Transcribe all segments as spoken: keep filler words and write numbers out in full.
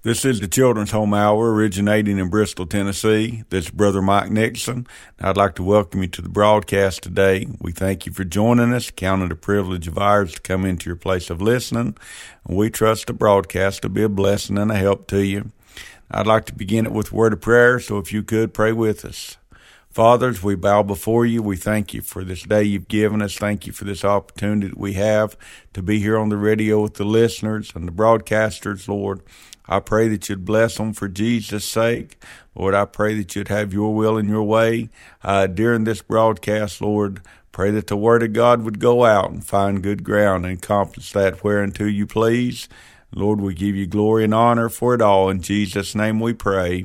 This is the Children's Home Hour originating in Bristol, Tennessee. This is Brother Mike Nixon. I'd like to welcome you to the broadcast today. We thank you for joining us, count it a privilege of ours to come into your place of listening. We trust the broadcast to be a blessing and a help to you. I'd like to begin it with a word of prayer, so if you could, pray with us. Fathers, we bow before you. We thank you for this day you've given us. Thank you for this opportunity that we have to be here on the radio with the listeners and the broadcasters, Lord. I pray that you'd bless them for Jesus' sake. Lord, I pray that you'd have your will and your way uh, during this broadcast, Lord. Pray that the word of God would go out and find good ground and accomplish that whereunto you please. Lord, we give you glory and honor for it all. In Jesus' name we pray.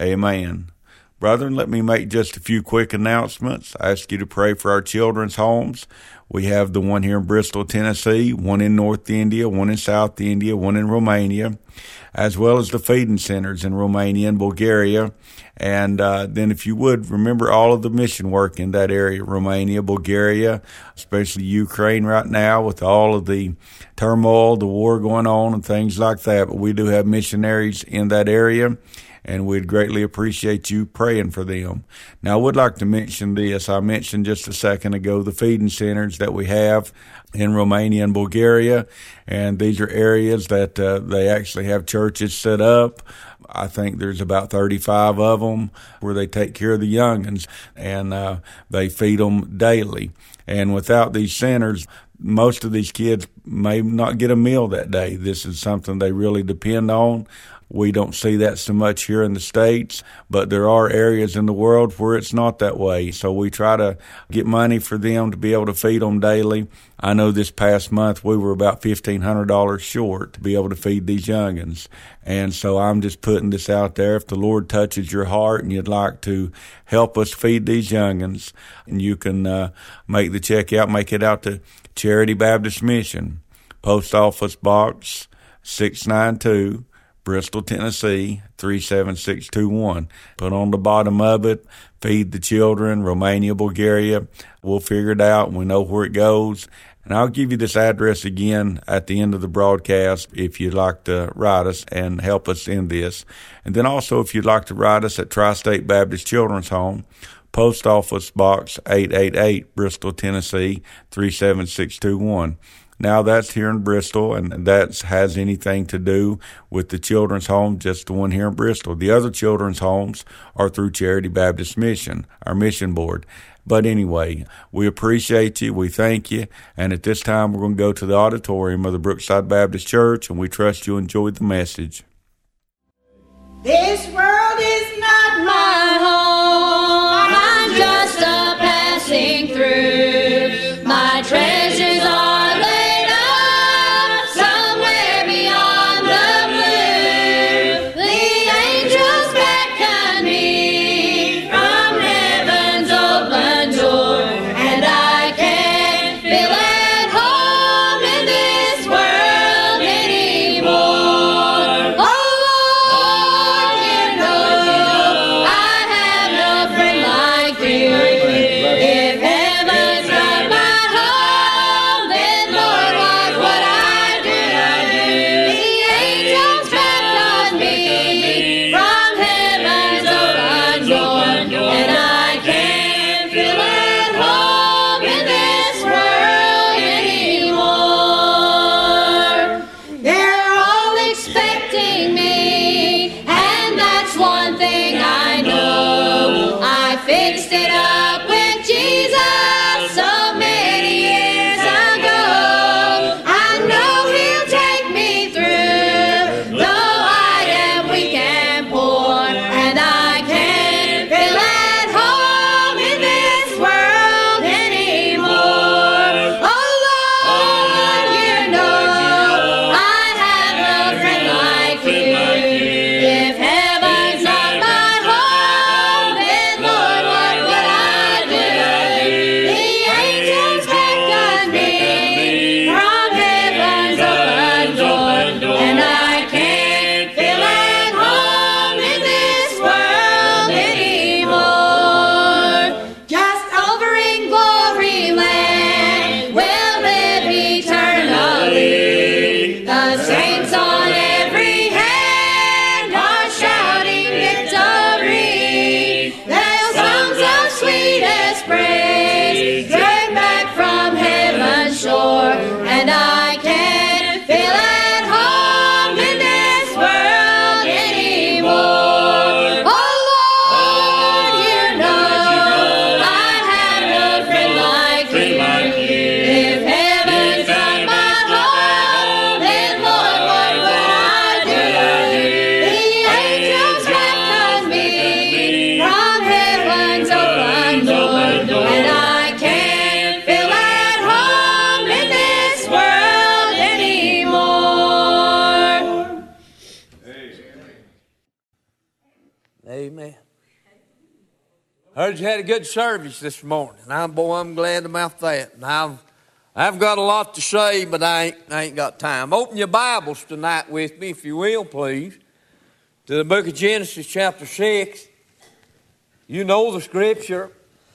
Amen. Brethren, let me make just a few quick announcements. I ask you to pray for our children's homes. We have the one here in Bristol, Tennessee, one in North India, one in South India, one in Romania, as well as the feeding centers in Romania and Bulgaria. And uh, then if you would, remember all of the mission work in that area, Romania, Bulgaria, especially Ukraine right now with all of the turmoil, the war going on and things like that. But we do have missionaries in that area, and we'd greatly appreciate you praying for them. Now, I would like to mention this. I mentioned just a second ago the feeding centers that we have in Romania and Bulgaria, and these are areas that uh, they actually have churches set up. I think there's about thirty-five of them where they take care of the young'uns, and uh, they feed them daily. And without these centers, most of these kids may not get a meal that day. This is something they really depend on. We don't see that so much here in the States, but there are areas in the world where it's not that way. So we try to get money for them to be able to feed them daily. I know this past month we were about fifteen hundred dollars short to be able to feed these young'uns. And so I'm just putting this out there. If the Lord touches your heart and you'd like to help us feed these young'uns, and you can uh, make the check out, make it out to Charity Baptist Mission, Post Office Box six ninety-two, Bristol, Tennessee, three seven six two one. Put on the bottom of it, feed the children, Romania, Bulgaria. We'll figure it out. We know where it goes. And I'll give you this address again at the end of the broadcast if you'd like to write us and help us in this. And then also if you'd like to write us at Tri-State Baptist Children's Home, Post Office Box eight eighty-eight, Bristol, Tennessee, three seven six two one. Now that's here in Bristol, and that has anything to do with the children's home, just the one here in Bristol. The other children's homes are through Charity Baptist Mission, our mission board. But anyway, we appreciate you. We thank you. And at this time, we're going to go to the auditorium of the Brookside Baptist Church, and we trust you enjoyed the message. This world is not my home. I'm just a passing through. My treasures are laid up somewhere beyond the blue. The angels beckon me from heaven's open door, and I can't feel at home in this world anymore. Oh, Lord, you know I have Amen. Heard you had a good service this morning. I'm, boy, I'm glad about that. And I've, I've got a lot to say, but I ain't, I ain't got time. Open your Bibles tonight with me, if you will, please, to the book of Genesis chapter six. You know the scripture,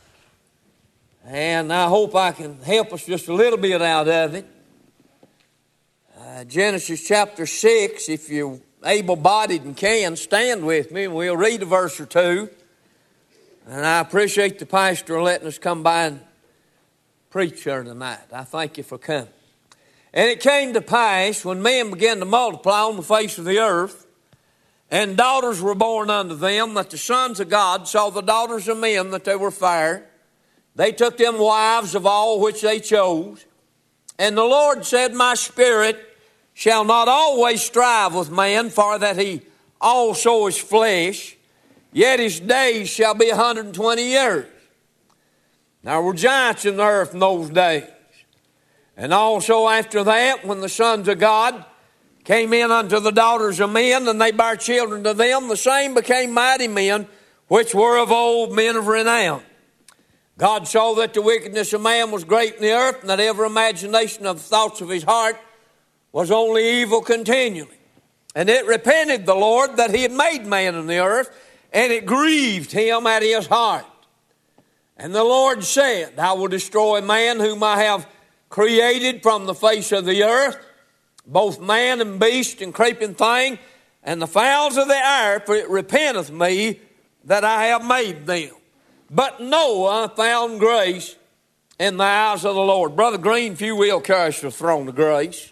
and I hope I can help us just a little bit out of it. Uh, Genesis chapter six, if you're able-bodied and can, stand with me, and we'll read a verse or two. And I appreciate the pastor letting us come by and preach here tonight. I thank you for coming. And it came to pass, when men began to multiply on the face of the earth, and daughters were born unto them, that the sons of God saw the daughters of men that they were fair. They took them wives of all which they chose. And the Lord said, My spirit shall not always strive with man, for that he also is flesh. Yet his days shall be a hundred and twenty years. Now there were giants in the earth in those days. And also after that, when the sons of God came in unto the daughters of men, and they bare children to them, the same became mighty men, which were of old, men of renown. God saw that the wickedness of man was great in the earth, and that every imagination of the thoughts of his heart was only evil continually. And it repented the Lord that he had made man in the earth, and it grieved him at his heart. And the Lord said, I will destroy man whom I have created from the face of the earth, both man and beast and creeping thing, and the fowls of the air, for it repenteth me that I have made them. But Noah found grace in the eyes of the Lord. Brother Green, if you will, carry us to the throne of grace.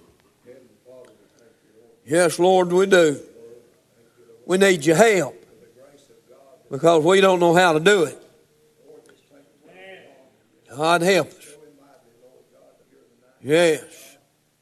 Yes, Lord, we do. We need your help, because we don't know how to do it. God help us. Yes.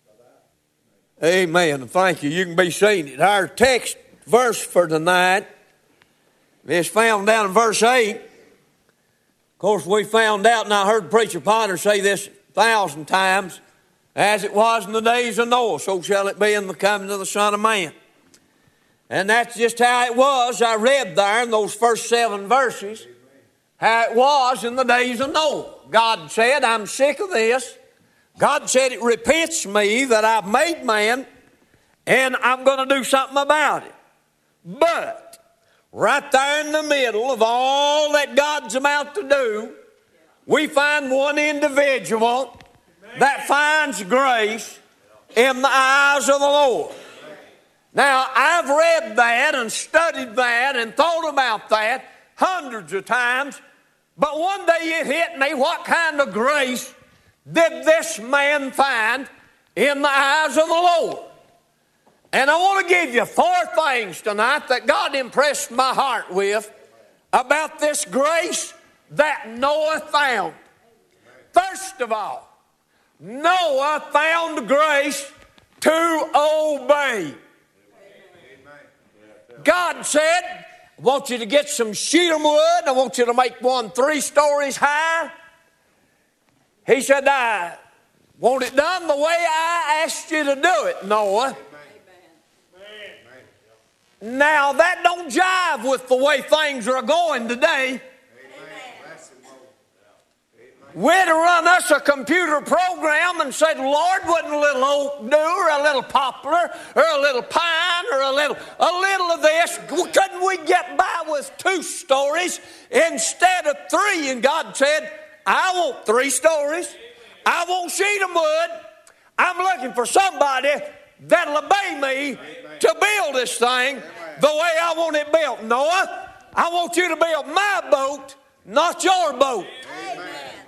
Amen. Thank you. You can be seated. Our text verse for tonight is found down in verse eight. Of course, we found out, and I heard Preacher Potter say this a thousand times, as it was in the days of Noah, so shall it be in the coming of the Son of Man. And that's just how it was. I read there in those first seven verses how it was in the days of Noah. God said, I'm sick of this. God said, it repents me that I've made man, and I'm going to do something about it. But right there in the middle of all that God's about to do, we find one individual that finds grace in the eyes of the Lord. Now, I've read that and studied that and thought about that hundreds of times, but one day it hit me, what kind of grace did this man find in the eyes of the Lord? And I want to give you four things tonight that God impressed my heart with about this grace that Noah found. First of all, Noah found grace to obey. God said, I want you to get some shittim wood. I want you to make one three stories high. He said, I want it done the way I asked you to do it, Noah. Amen. Now, that don't jive with the way things are going today. We'd have run us a computer program and said, Lord, wouldn't a little oak do, or a little poplar, or a little pine, or a little a little of this? Couldn't we get by with two stories instead of three? And God said, I want three stories. I want shittim wood. I'm looking for somebody that'll obey me to build this thing the way I want it built. Noah, I want you to build my boat, not your boat. Amen.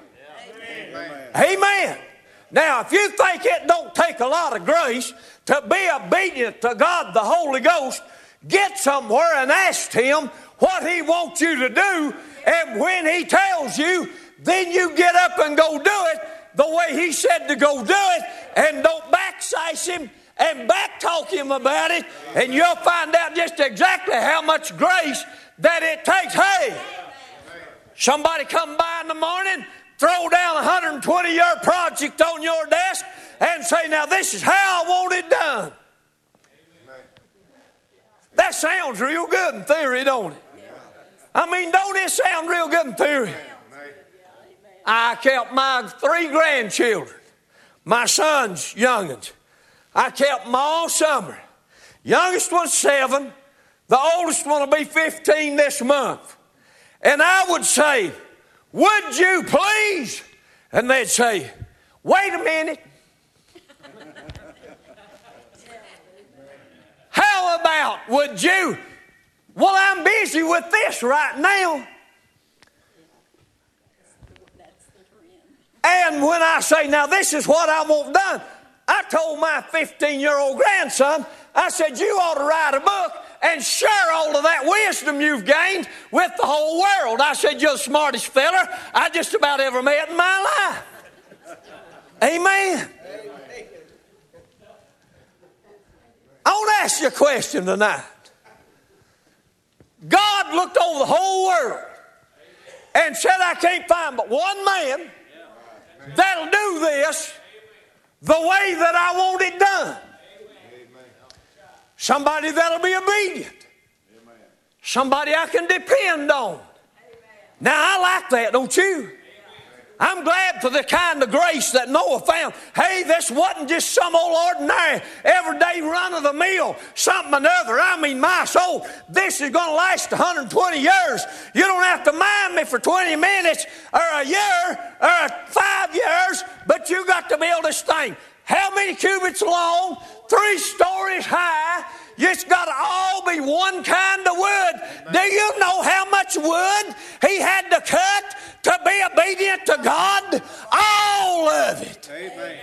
Amen. Now, if you think it don't take a lot of grace to be obedient to God the Holy Ghost, get somewhere and ask Him what He wants you to do. And when He tells you, then you get up and go do it the way He said to go do it. And don't backsash Him and backtalk Him about it. And you'll find out just exactly how much grace that it takes. Hey, somebody come by in the morning, throw down a one hundred twenty year project on your desk and say, now this is how I want it done. That sounds real good in theory, don't it? I mean, don't this sound real good in theory? I kept my three grandchildren, my son's young'uns. I kept them all summer. Youngest one's seven. The oldest one will be fifteen this month. And I would say, would you please? And they'd say, wait a minute. How about, would you? Well, I'm busy with this right now. And when I say, now this is what I want done, I told my fifteen-year-old grandson, I said, you ought to write a book and share all of that wisdom you've gained with the whole world. I said, you're the smartest fella I just about ever met in my life. Amen. I want to ask you a question tonight. God looked over the whole world and said, I can't find but one man that'll do this the way that I want it done. Somebody that'll be obedient. Somebody I can depend on. Now, I like that, don't you? I'm glad for the kind of grace that Noah found. Hey, this wasn't just some old ordinary, everyday run-of-the-mill, something or another. I mean, my soul, this is going to last one hundred twenty years. You don't have to mind me for twenty minutes or a year or five years, but you got to build this thing. How many cubits long? Three stories high. It's got to all be one kind of wood. Do you know how much wood he had to cut to be obedient to God? All of it. Amen.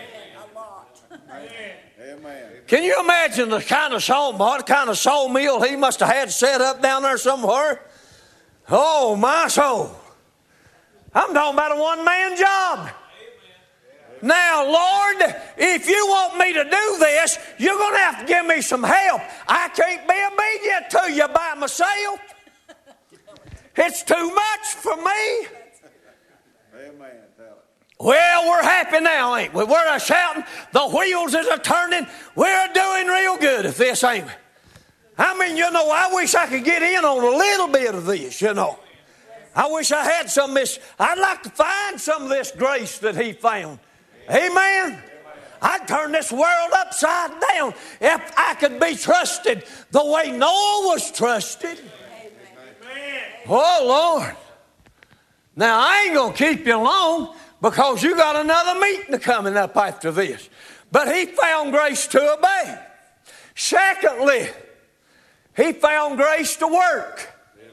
Amen. Can you imagine the kind of saw, what kind of sawmill he must have had set up down there somewhere? Oh, my soul. I'm talking about a one-man job. Now, Lord, if you want me to do this, you're going to have to give me some help. I can't be obedient to you by myself. It's too much for me. Amen. Well, we're happy now, ain't we? We're a shouting. The wheels is a turning. We're doing real good at this, ain't we? I mean, you know, I wish I could get in on a little bit of this, you know. I wish I had some of this. I'd like to find some of this grace that he found. Amen. I'd turn this world upside down if I could be trusted the way Noah was trusted. Amen. Oh, Lord. Now, I ain't going to keep you long because you got another meeting coming up after this. But he found grace to obey. Secondly, he found grace to work.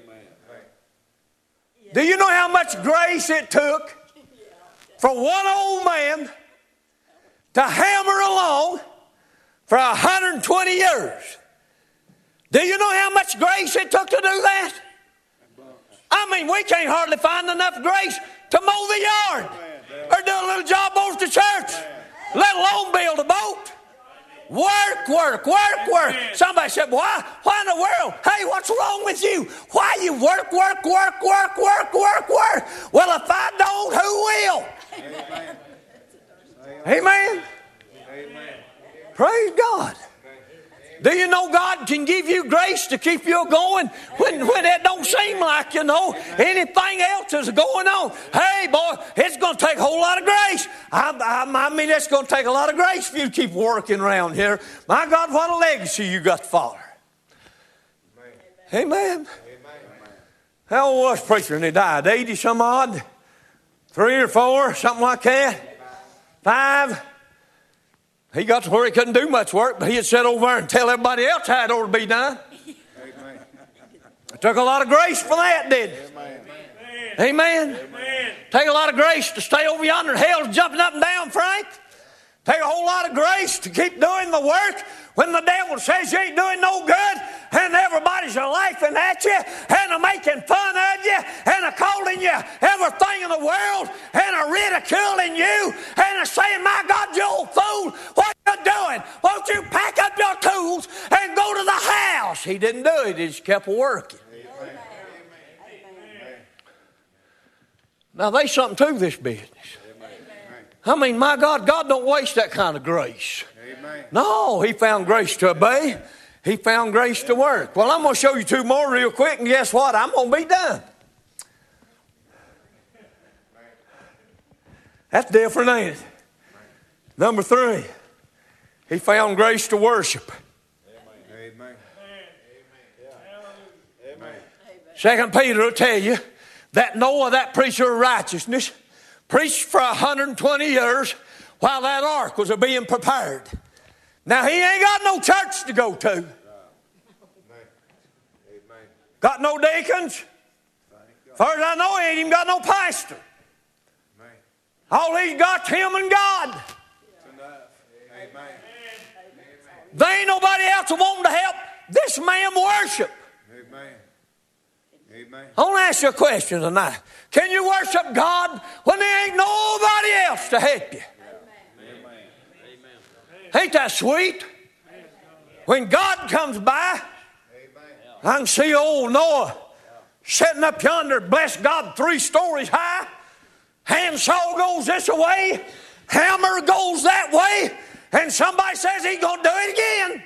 Do you know how much grace it took for one old man to hammer along for one hundred twenty years? Do you know how much grace it took to do that? I mean, we can't hardly find enough grace to mow the yard or do a little job over to church, let alone build a boat. Work, work, work, work. Somebody said, why, why in the world? Hey, what's wrong with you? Why you work, work, work, work, work, work, work? Well, if I don't, who will? Amen. Amen. Amen. Praise God. Do you know God can give you grace to keep you going when, when it don't seem like, you know, anything else is going on? Hey, boy, it's going to take a whole lot of grace. I, I, I mean, it's going to take a lot of grace for you to keep working around here. My God, what a legacy you got to follow. Amen. Amen. How old was preacher when he died? eighty some odd? Three or four, something like that? Five? He got to where he couldn't do much work, but he'd sit over there and tell everybody else how it ought to be done. Amen. It took a lot of grace for that, didn't it? Amen. Amen. Amen. Take a lot of grace to stay over yonder in hell jumping up and down, Frank. Take a whole lot of grace to keep doing the work when the devil says you ain't doing no good and everybody's laughing at you and are making fun of you and are calling you everything in the world and are ridiculing you and are saying, my God, you old fool, what are you doing? Won't you pack up your tools and go to the house? He didn't do it. He just kept working. Amen. Now, there's something to this business. I mean, my God, God don't waste that kind of grace. Amen. No, he found grace to obey. He found grace to work. Well, I'm going to show you two more real quick, and guess what? I'm going to be done. That's different, ain't it? Number three, he found grace to worship. Amen. Second Peter will tell you that Noah, that preacher of righteousness, preached for one hundred twenty years while that ark was being prepared. Now, he ain't got no church to go to. Got no deacons. As far as I know, he ain't even got no pastor. All he's got's him and God. There ain't nobody else wanting to help this man worship. Amen. Amen. I want to ask you a question tonight. Can you worship God when there ain't nobody else to help you? Amen. Ain't that sweet? When God comes by, I can see old Noah sitting up yonder, bless God, three stories high. Handsaw goes this way, hammer goes that way, and somebody says he's going to do it again.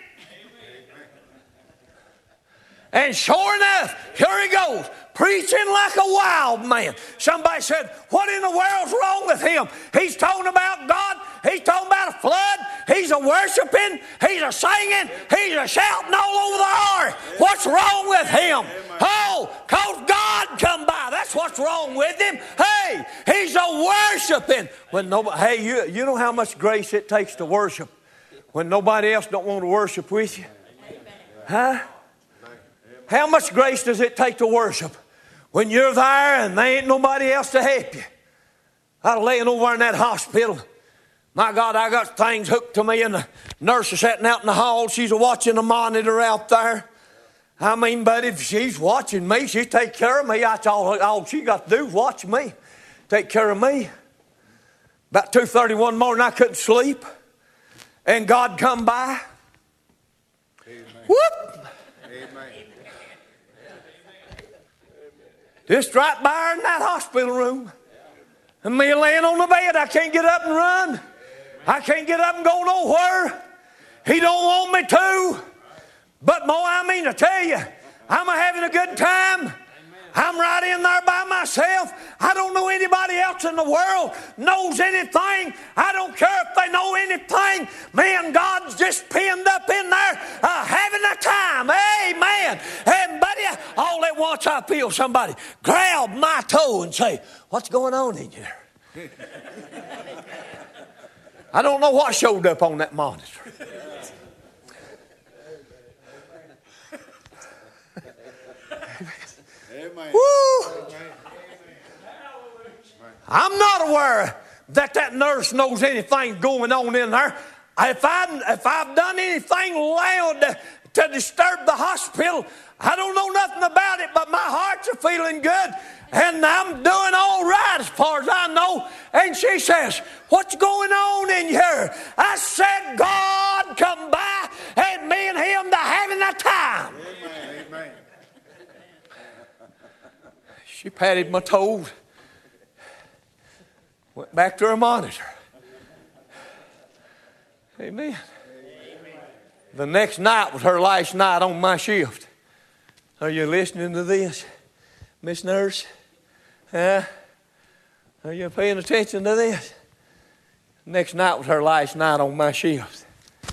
And sure enough, here he goes, preaching like a wild man. Somebody said, what in the world's wrong with him? He's talking about God. He's talking about a flood. He's a worshiping. He's a singing. He's a shouting all over the ark. What's wrong with him? Oh, because God come by. That's what's wrong with him. Hey, he's a worshiping. When nobody, hey, you, you know how much grace it takes to worship when nobody else don't want to worship with you? Huh? How much grace does it take to worship when you're there and there ain't nobody else to help you? I was laying over in that hospital. My God, I got things hooked to me, and the nurse is sitting out in the hall. She's watching the monitor out there. I mean, but if she's watching me, she take care of me. That's all, all she got to do is watch me. Take care of me. About two thirty one morning, I couldn't sleep. And God come by. Amen. Whoop! Amen. Just right by her in that hospital room. And me laying on the bed, I can't get up and run. I can't get up and go nowhere. He don't want me to. But boy, I mean to tell you, I'm having a good time. I'm right in there by myself. I don't know anybody else in the world knows anything. I don't care if they know anything. Man, God's just pinned up in there uh, having a time. Amen. And buddy, all at once I feel somebody grab my toe and say, what's going on in here? I don't know what showed up on that monitor. Woo! I'm not aware that that nurse knows anything going on in there. If, I, if I've done anything loud to, to disturb the hospital, I don't know nothing about it, but my heart's a feeling good. And I'm doing all right as far as I know. And she says, what's going on in here? I said, God come by and me and him to having a time. Amen. Amen. She patted my toes, went back to her monitor. Amen. Amen. The next night was her last night on my shift. Are you listening to this, Miss Nurse? Huh? Are you paying attention to this? Next night was her last night on my shift.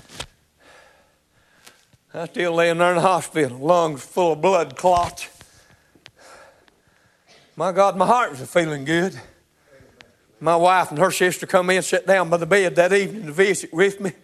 I was still laying there in the hospital, lungs full of blood clots. My God, my heart was feeling good. My wife and her sister come in and sat down by the bed that evening to visit with me.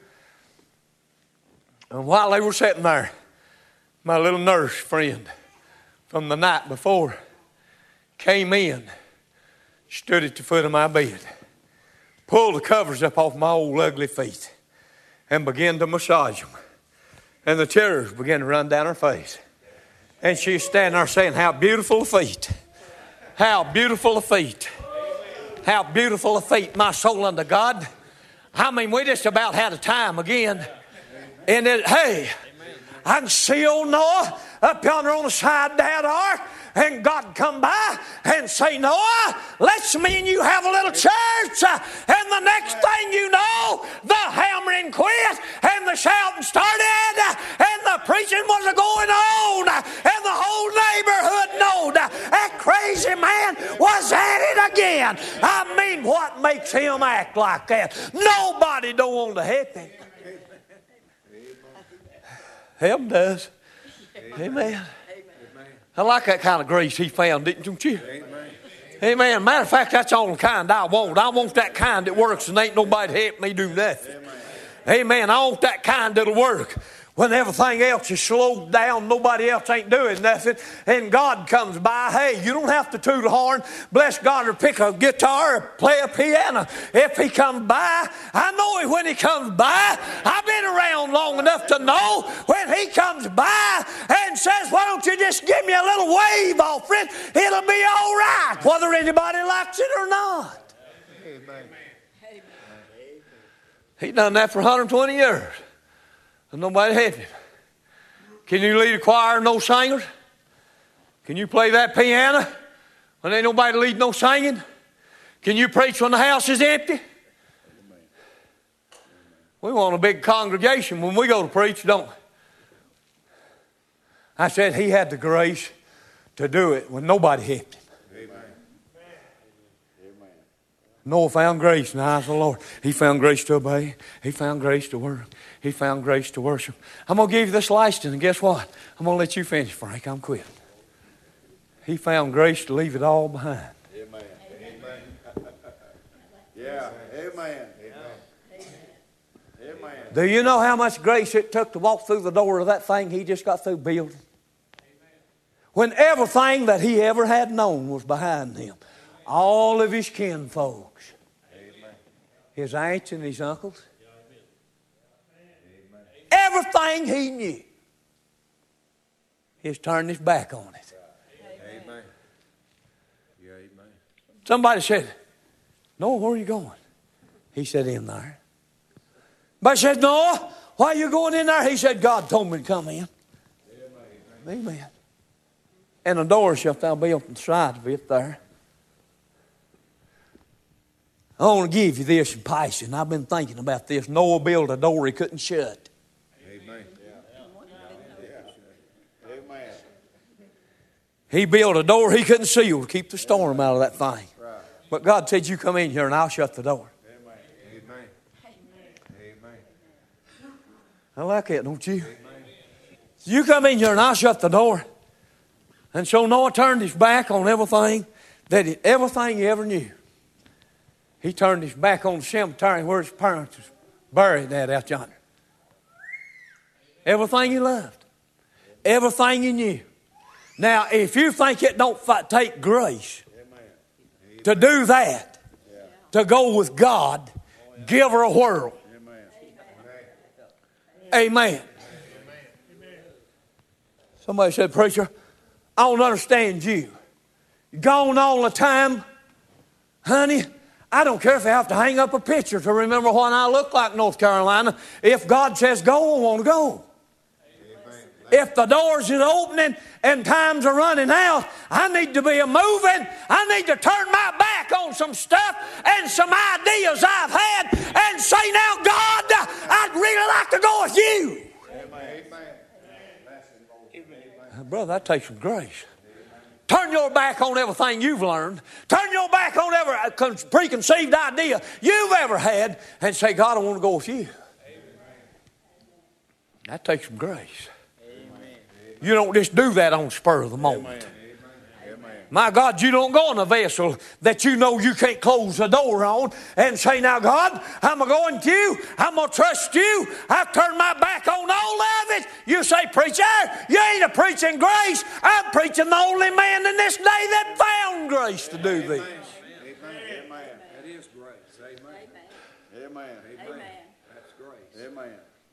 And while they were sitting there, my little nurse friend from the night before came in, stood at the foot of my bed, pulled the covers up off my old ugly feet, and began to massage them. And the tears began to run down her face. And she's standing there saying, how beautiful the feet. How beautiful the feet. How beautiful the feet. My soul unto God. I mean, we just about had a time again. And it, hey, I can see old Noah up yonder on the side of that ark. And God come by and say, Noah, let's me and you have a little church. And the next thing you know, the hammering quit and the shouting started and the preaching was going on, and the whole neighborhood knowed that crazy man was at it again. I mean, what makes him act like that? Nobody don't want to help him. Heaven does. Amen. I like that kind of grace he found, didn't you? Amen. Matter of fact, that's the only kind I want. I want that kind that works and ain't nobody help me do nothing. Amen. I want that kind that'll work. When everything else is slowed down, nobody else ain't doing nothing, and God comes by, hey, you don't have to toot a horn, bless God, or pick a guitar or play a piano. If he comes by, I know him when he comes by. I've been around long enough to know when he comes by and says, why don't you just give me a little wave offering, it'll be all right, whether anybody likes it or not. Amen. He done that for one hundred twenty years. And nobody helped him. Can you lead a choir and no singers? Can you play that piano when ain't nobody lead no singing? Can you preach when the house is empty? We want a big congregation when we go to preach, don't we? I said he had the grace to do it when nobody helped him. Noah found grace in the eyes of the Lord. He found grace to obey. He found grace to work. He found grace to worship. I'm going to give you this license, and guess what? I'm going to let you finish, Frank. I'm quitting. He found grace to leave it all behind. Amen. Amen. Yeah. Amen. Amen. Do you know how much grace it took to walk through the door of that thing he just got through building? When everything that he ever had known was behind him. All of his kin folks. Amen. His aunts and his uncles. Amen. Everything he knew. He's turned his back on it. Amen. Yeah, amen. Somebody said, Noah, where are you going? He said, in there. But said, Noah, why are you going in there? He said, God told me to come in. Amen. Amen. And the door shall thou be open the side of it there. I want to give you this in passing. I've been thinking about this. Noah built a door he couldn't shut. Amen. Amen. He built a door he couldn't seal to keep the storm out of that thing. But God said, you come in here and I'll shut the door. Amen. Amen. I like that, don't you? You come in here and I'll shut the door. And so Noah turned his back on everything that he, everything he ever knew. He turned his back on the cemetery where his parents was buried at out yonder. Everything he loved. Everything he knew. Now, if you think it don't take grace to do that, to go with God, give her a whirl. Amen. Somebody said, preacher, I don't understand you. You're gone all the time, honey. I don't care if I have to hang up a picture to remember what I look like in North Carolina. If God says go, I want to go. Amen. If the doors is opening and times are running out, I need to be a moving. I need to turn my back on some stuff and some ideas I've had and say, now, God, I'd really like to go with you. Amen. Brother, that takes some grace. Turn your back on everything you've learned. Turn your back on every preconceived idea you've ever had and say, God, I want to go with you. Amen. That takes some grace. Amen. You don't just do that on the spur of the moment. Amen. My God, you don't go in a vessel that you know you can't close the door on and say, now, God, I'm going to you. I'm going to trust you. I've turned my back on all of it. You say, preacher, you ain't a preaching grace. I'm preaching the only man in this day that found grace to do this. Amen. Amen. That is grace. Amen. Amen. Amen. That's grace. Amen.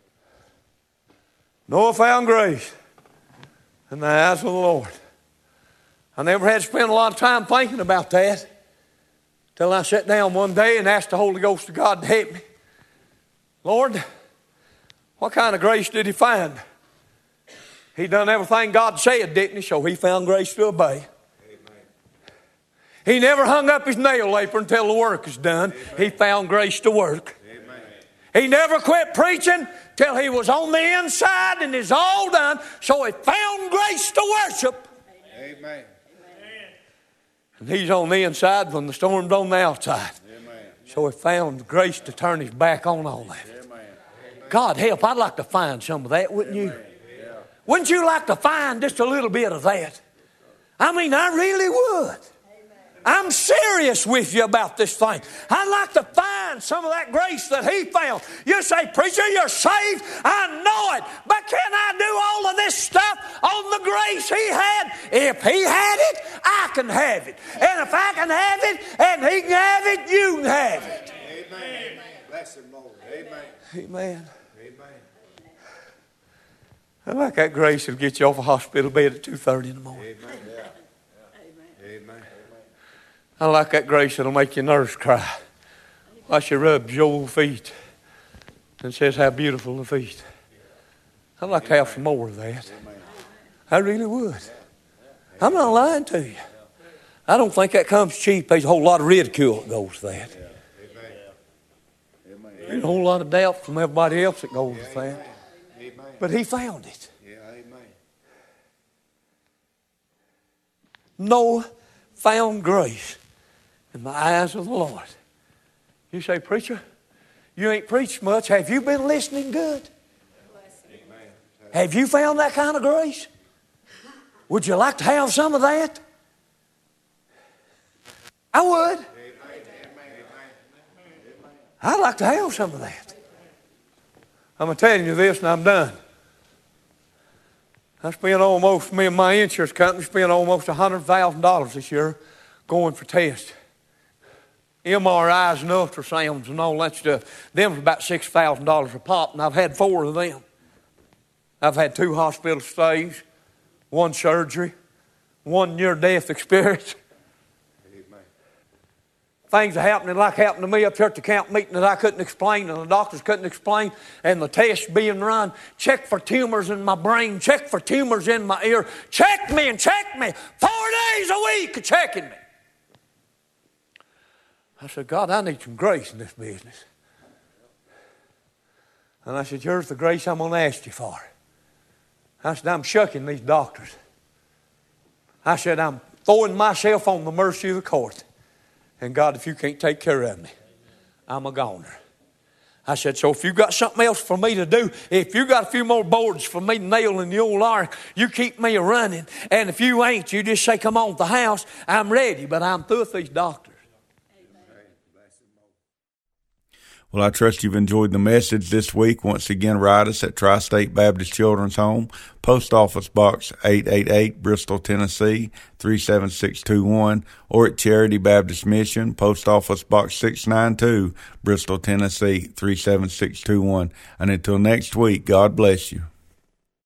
Noah found grace in the eyes of the Lord. I never had to spend a lot of time thinking about that till I sat down one day and asked the Holy Ghost of God to help me. Lord, what kind of grace did he find? He done everything God said, didn't he? So he found grace to obey. Amen. He never hung up his nail apron until the work is done. Amen. He found grace to work. Amen. He never quit preaching till he was on the inside and it's all done. So he found grace to worship. Amen. And he's on the inside when the storm's on the outside. Amen. So he found grace to turn his back on all of it. Amen. God help, I'd like to find some of that, wouldn't you? Yeah. Wouldn't you like to find just a little bit of that? I mean, I really would. I'm serious with you about this thing. I'd like to find some of that grace that he found. You say, preacher, you're saved. I know it. But can I do all of this stuff on the grace he had? If he had it, I can have it. And if I can have it and he can have it, you can have it. Amen. Bless him, Lord. Amen. Amen. Amen. I like that grace that'll get you off a hospital bed at two thirty in the morning. Amen. Yeah. Amen. Amen. I like that grace that'll make your nerves cry. Why she rubs your old feet and says how beautiful the feet. I'd like to have some more of that. I really would. I'm not lying to you. I don't think that comes cheap. There's a whole lot of ridicule that goes with that. There's a whole lot of doubt from everybody else that goes with that. But he found it. Noah found grace in the eyes of the Lord. You say, preacher, you ain't preached much. Have you been listening good? Have you found that kind of grace? Would you like to have some of that? I would. I'd like to have some of that. I'm going to tell you this and I'm done. I spent almost, me and my insurance company spent almost one hundred thousand dollars this year going for tests. M R Is and ultrasounds and all that stuff. Them was about six thousand dollars a pop, and I've had four of them. I've had two hospital stays, one surgery, one near-death experience. Amen. Things are happening like happened to me up here at the camp meeting that I couldn't explain and the doctors couldn't explain, and the tests being run. Check for tumors in my brain. Check for tumors in my ear. Check me and check me. Four days a week of checking me. I said, God, I need some grace in this business. And I said, here's the grace I'm going to ask you for. I said, I'm shucking these doctors. I said, I'm throwing myself on the mercy of the court. And God, if you can't take care of me, I'm a goner. I said, so if you got something else for me to do, if you got a few more boards for me to nail in the old ark, you keep me running. And if you ain't, you just say, come on to the house. I'm ready, but I'm through with these doctors. Well, I trust you've enjoyed the message this week. Once again, write us at Tri-State Baptist Children's Home, Post Office Box eight eighty-eight, Bristol, Tennessee, three seven six two one, or at Charity Baptist Mission, Post Office Box six ninety-two, Bristol, Tennessee, three seven six two one. And until next week, God bless you.